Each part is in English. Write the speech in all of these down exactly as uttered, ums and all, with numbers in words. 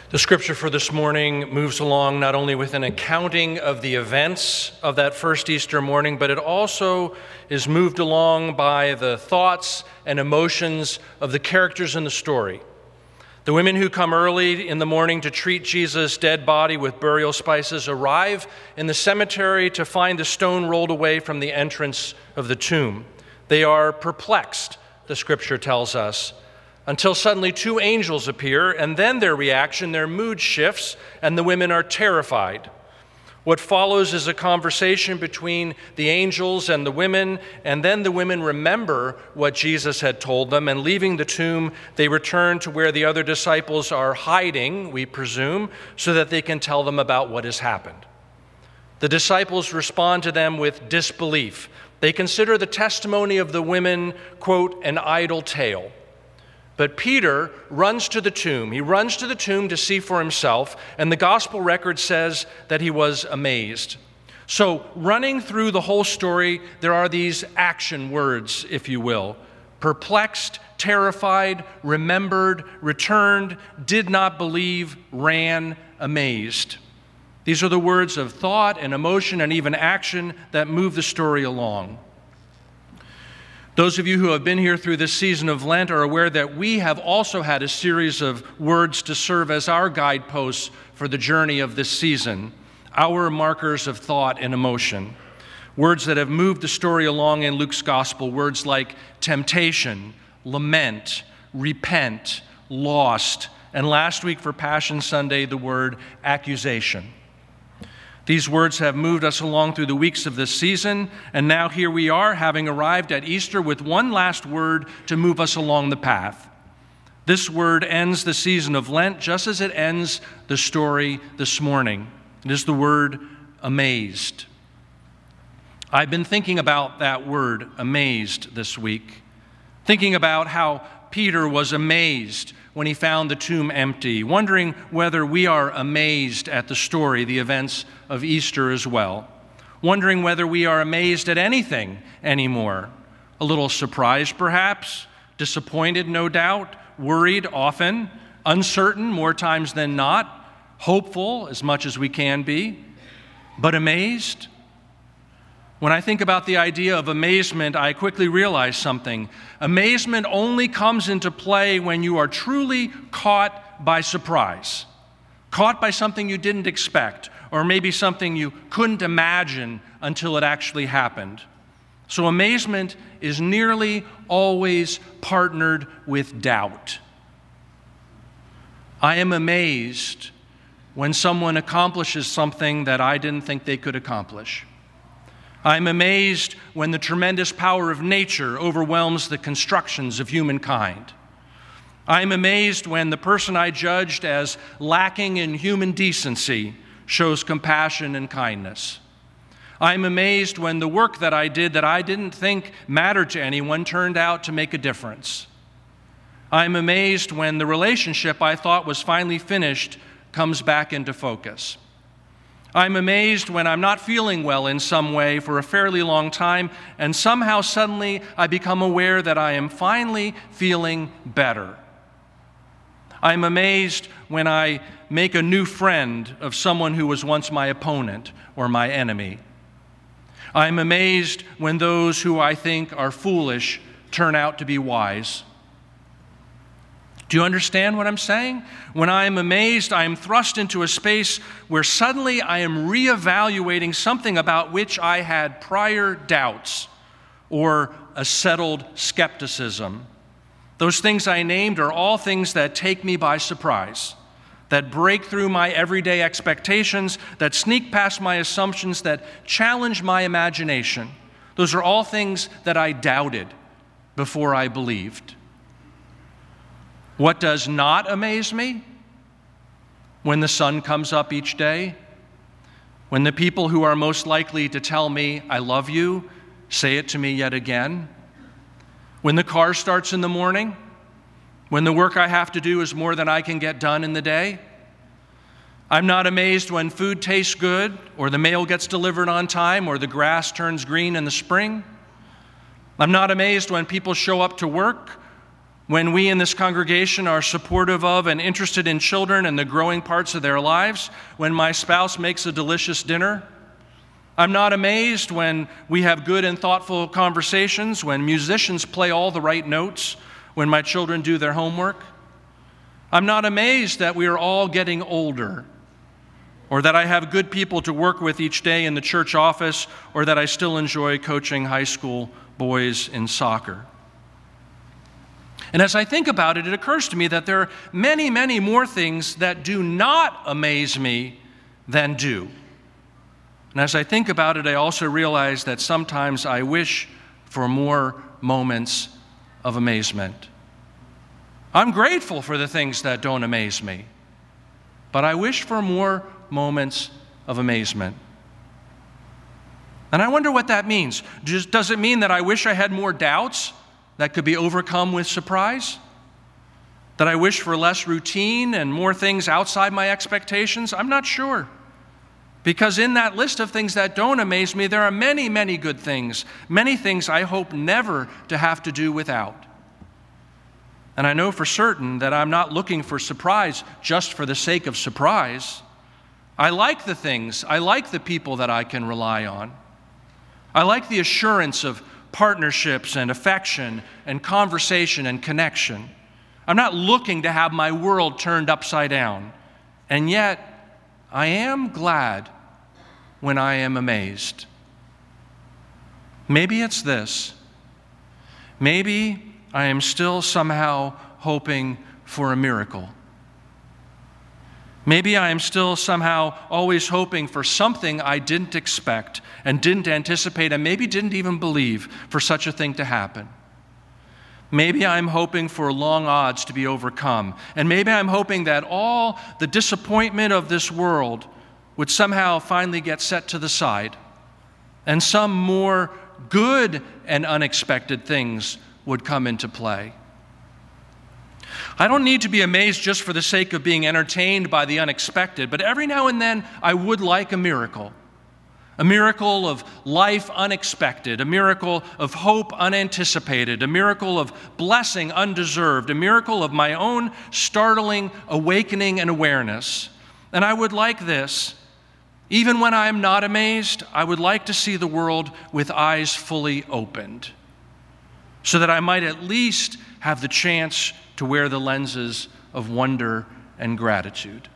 The scripture for this morning moves along not only with an accounting of the events of that first Easter morning, but it also is moved along by the thoughts and emotions of the characters in the story. The women who come early in the morning to treat Jesus' dead body with burial spices arrive in the cemetery to find the stone rolled away from the entrance of the tomb. They are perplexed, the scripture tells us, until suddenly two angels appear, and then their reaction, their mood shifts, and the women are terrified. What follows is a conversation between the angels and the women, and then the women remember what Jesus had told them, and leaving the tomb, they return to where the other disciples are hiding, we presume, so that they can tell them about what has happened. The disciples respond to them with disbelief. They consider the testimony of the women, quote, an idle tale. But Peter runs to the tomb. He runs to the tomb to see for himself, and the gospel record says that he was amazed. So, running through the whole story, there are these action words, if you will. Perplexed, terrified, remembered, returned, did not believe, ran, amazed. These are the words of thought and emotion and even action that move the story along. Those of you who have been here through this season of Lent are aware that we have also had a series of words to serve as our guideposts for the journey of this season, our markers of thought and emotion. Words that have moved the story along in Luke's gospel, words like temptation, lament, repent, lost, and last week for Passion Sunday, the word accusation. These words have moved us along through the weeks of this season, and now here we are, having arrived at Easter with one last word to move us along the path. This word ends the season of Lent just as it ends the story this morning. It is the word amazed. I've been thinking about that word, amazed, this week, thinking about how Peter was amazed when he found the tomb empty, wondering whether we are amazed at the story, the events of Easter as well, wondering whether we are amazed at anything anymore. A little surprised, perhaps, disappointed, no doubt, worried often, uncertain more times than not, hopeful as much as we can be, but amazed. When I think about the idea of amazement, I quickly realize something. Amazement only comes into play when you are truly caught by surprise, caught by something you didn't expect, or maybe something you couldn't imagine until it actually happened. So amazement is nearly always partnered with doubt. I am amazed when someone accomplishes something that I didn't think they could accomplish. I'm amazed when the tremendous power of nature overwhelms the constructions of humankind. I'm amazed when the person I judged as lacking in human decency shows compassion and kindness. I'm amazed when the work that I did that I didn't think mattered to anyone turned out to make a difference. I'm amazed when the relationship I thought was finally finished comes back into focus. I'm amazed when I'm not feeling well in some way for a fairly long time, and somehow suddenly I become aware that I am finally feeling better. I'm amazed when I make a new friend of someone who was once my opponent or my enemy. I'm amazed when those who I think are foolish turn out to be wise. Do you understand what I'm saying? When I am amazed, I am thrust into a space where suddenly I am reevaluating something about which I had prior doubts or a settled skepticism. Those things I named are all things that take me by surprise, that break through my everyday expectations, that sneak past my assumptions, that challenge my imagination. Those are all things that I doubted before I believed. What does not amaze me? When the sun comes up each day, when the people who are most likely to tell me, I love you, say it to me yet again, when the car starts in the morning, when the work I have to do is more than I can get done in the day. I'm not amazed when food tastes good, or the mail gets delivered on time, or the grass turns green in the spring. I'm not amazed when people show up to work, when we in this congregation are supportive of and interested in children and the growing parts of their lives, when my spouse makes a delicious dinner. I'm not amazed when we have good and thoughtful conversations, when musicians play all the right notes, when my children do their homework. I'm not amazed that we are all getting older, or that I have good people to work with each day in the church office, or that I still enjoy coaching high school boys in soccer. And as I think about it, it occurs to me that there are many, many more things that do not amaze me than do. And as I think about it, I also realize that sometimes I wish for more moments of amazement. I'm grateful for the things that don't amaze me, but I wish for more moments of amazement. And I wonder what that means. Does it mean that I wish I had more doubts that could be overcome with surprise? That I wish for less routine and more things outside my expectations? I'm not sure. Because in that list of things that don't amaze me, there are many, many good things, many things I hope never to have to do without. And I know for certain that I'm not looking for surprise just for the sake of surprise. I like the things, I like the people that I can rely on. I like the assurance of partnerships and affection and conversation and connection. I'm not looking to have my world turned upside down. And yet, I am glad when I am amazed. Maybe it's this. Maybe I am still somehow hoping for a miracle. Maybe I am still somehow always hoping for something I didn't expect and didn't anticipate and maybe didn't even believe for such a thing to happen. Maybe I'm hoping for long odds to be overcome. And maybe I'm hoping that all the disappointment of this world would somehow finally get set to the side, and some more good and unexpected things would come into play. I don't need to be amazed just for the sake of being entertained by the unexpected, but every now and then I would like a miracle. A miracle of life unexpected, a miracle of hope unanticipated, a miracle of blessing undeserved, a miracle of my own startling awakening and awareness. And I would like this. Even when I am not amazed, I would like to see the world with eyes fully opened, so that I might at least have the chance to wear the lenses of wonder and gratitude.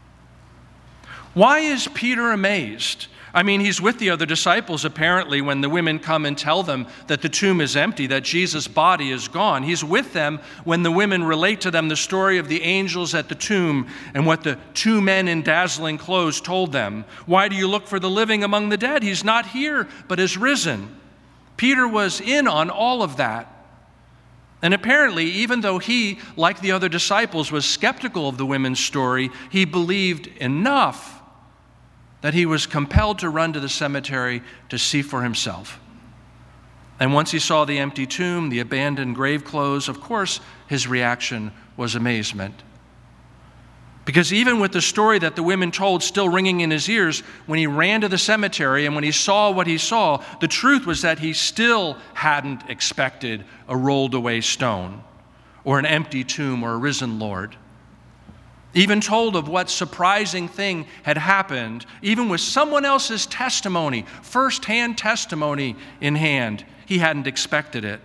Why is Peter amazed? I mean, he's with the other disciples apparently when the women come and tell them that the tomb is empty, that Jesus' body is gone. He's with them when the women relate to them the story of the angels at the tomb and what the two men in dazzling clothes told them. Why do you look for the living among the dead? He's not here, but is risen. Peter was in on all of that. And apparently, even though he, like the other disciples, was skeptical of the women's story, he believed enough that he was compelled to run to the cemetery to see for himself. And once he saw the empty tomb, the abandoned grave clothes, of course, his reaction was amazement. Because even with the story that the women told still ringing in his ears, when he ran to the cemetery and when he saw what he saw, the truth was that he still hadn't expected a rolled away stone or an empty tomb or a risen Lord. Even told of what surprising thing had happened, even with someone else's testimony, first-hand testimony in hand, he hadn't expected it.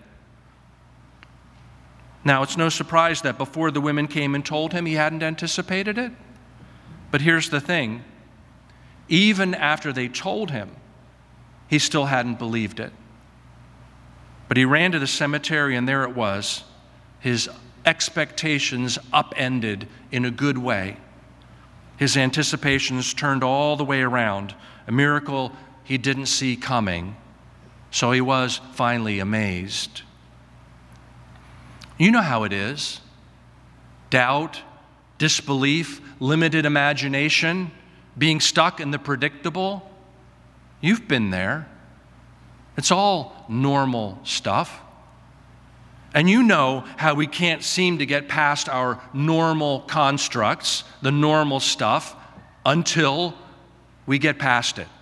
Now, it's no surprise that before the women came and told him, he hadn't anticipated it. But here's the thing. Even after they told him, he still hadn't believed it. But he ran to the cemetery, and there it was, his expectations upended in a good way. His anticipations turned all the way around, a miracle he didn't see coming. So he was finally amazed. You know how it is. Doubt, disbelief, limited imagination, being stuck in the predictable. You've been there. It's all normal stuff. And you know how we can't seem to get past our normal constructs, the normal stuff, until we get past it.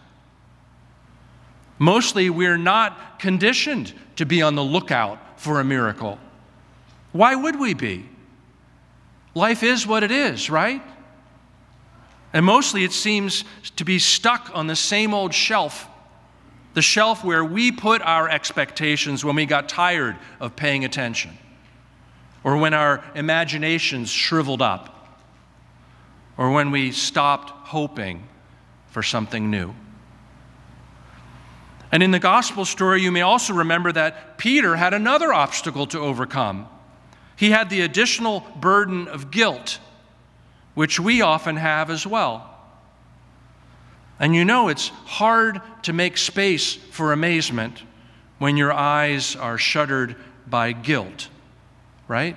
Mostly we're not conditioned to be on the lookout for a miracle. Why would we be? Life is what it is, right? And mostly it seems to be stuck on the same old shelf, the shelf where we put our expectations when we got tired of paying attention, or when our imaginations shriveled up, or when we stopped hoping for something new. And in the gospel story, you may also remember that Peter had another obstacle to overcome. He had the additional burden of guilt, which we often have as well. And you know it's hard to make space for amazement when your eyes are shuttered by guilt, right?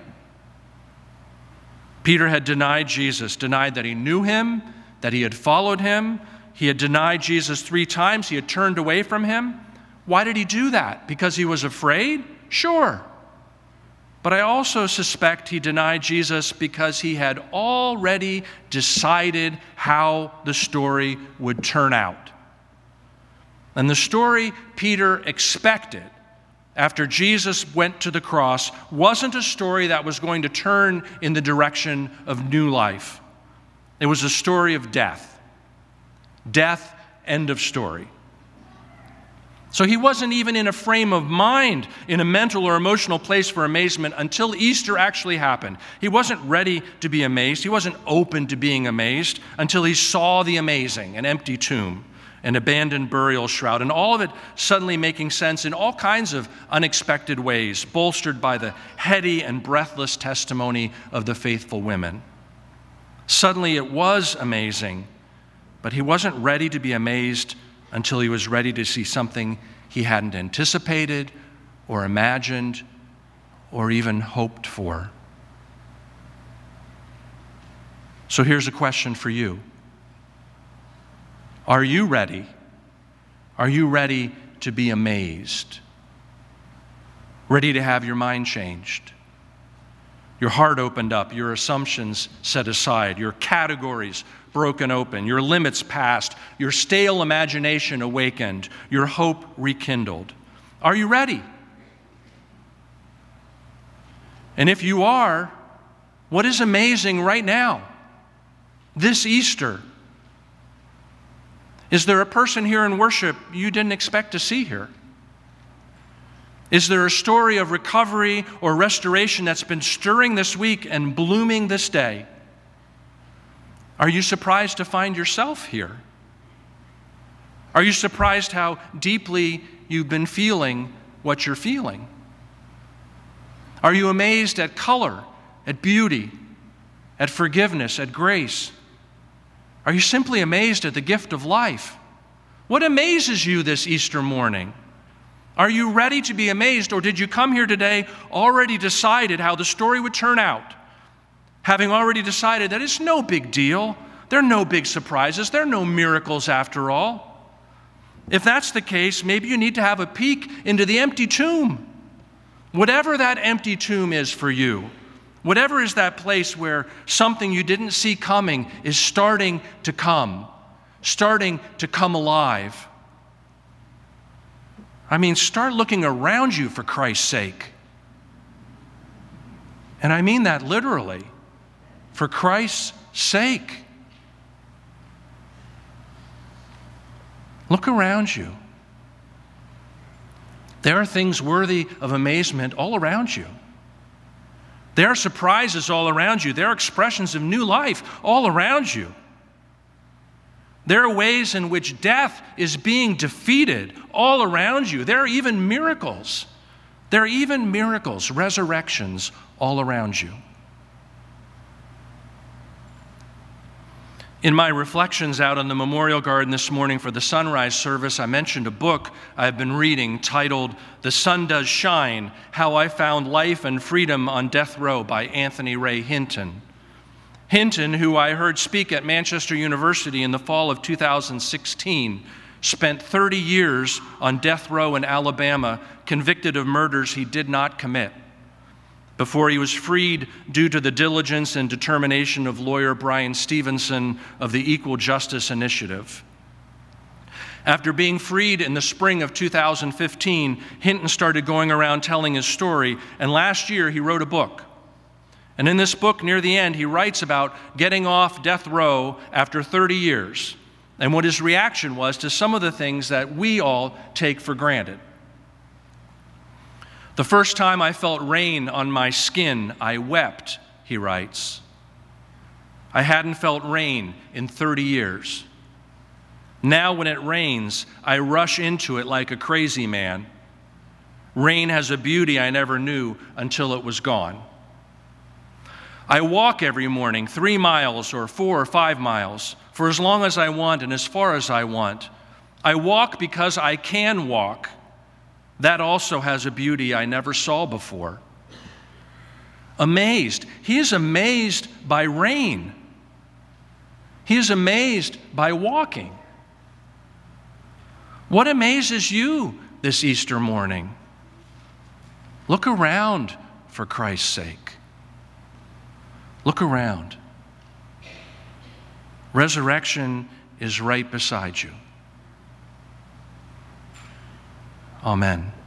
Peter had denied Jesus, denied that he knew him, that he had followed him. He had denied Jesus three times. He had turned away from him. Why did he do that? Because he was afraid? Sure. But I also suspect he denied Jesus because he had already decided how the story would turn out. And the story Peter expected after Jesus went to the cross wasn't a story that was going to turn in the direction of new life. It was a story of death. Death, end of story. So he wasn't even in a frame of mind, in a mental or emotional place for amazement until Easter actually happened. He wasn't ready to be amazed. He wasn't open to being amazed until he saw the amazing, an empty tomb, an abandoned burial shroud, and all of it suddenly making sense in all kinds of unexpected ways, bolstered by the heady and breathless testimony of the faithful women. Suddenly it was amazing, but he wasn't ready to be amazed until he was ready to see something he hadn't anticipated or imagined or even hoped for. So here's a question for you. Are you ready? Are you ready to be amazed? Ready to have your mind changed? Your heart opened up, your assumptions set aside, your categories broken open, your limits passed, your stale imagination awakened, your hope rekindled. Are you ready? And if you are, what is amazing right now, this Easter? Is there a person here in worship you didn't expect to see here? Is there a story of recovery or restoration that's been stirring this week and blooming this day? Are you surprised to find yourself here? Are you surprised how deeply you've been feeling what you're feeling? Are you amazed at color, at beauty, at forgiveness, at grace? Are you simply amazed at the gift of life? What amazes you this Easter morning? Are you ready to be amazed, or did you come here today already decided how the story would turn out? Having already decided that it's no big deal, there are no big surprises, there are no miracles after all. If that's the case, maybe you need to have a peek into the empty tomb. Whatever that empty tomb is for you, whatever is that place where something you didn't see coming is starting to come, starting to come alive. I mean, start looking around you for Christ's sake. And I mean that literally. For Christ's sake. Look around you. There are things worthy of amazement all around you. There are surprises all around you. There are expressions of new life all around you. There are ways in which death is being defeated all around you. There are even miracles. There are even miracles, resurrections all around you. In my reflections out on the Memorial Garden this morning for the sunrise service, I mentioned a book I've been reading titled The Sun Does Shine, How I Found Life and Freedom on Death Row by Anthony Ray Hinton. Hinton, who I heard speak at Manchester University in the fall of two thousand sixteen, spent thirty years on death row in Alabama, convicted of murders he did not commit, before he was freed due to the diligence and determination of lawyer Brian Stevenson of the Equal Justice Initiative. After being freed in the spring of two thousand fifteen, Hinton started going around telling his story, and last year he wrote a book. And in this book, near the end, he writes about getting off death row after thirty years and what his reaction was to some of the things that we all take for granted. The first time I felt rain on my skin, I wept, he writes. I hadn't felt rain in thirty years. Now when it rains, I rush into it like a crazy man. Rain has a beauty I never knew until it was gone. I walk every morning three miles or four or five miles for as long as I want and as far as I want. I walk because I can walk. That also has a beauty I never saw before. Amazed. He is amazed by rain. He is amazed by walking. What amazes you this Easter morning? Look around, for Christ's sake. Look around. Resurrection is right beside you. Amen.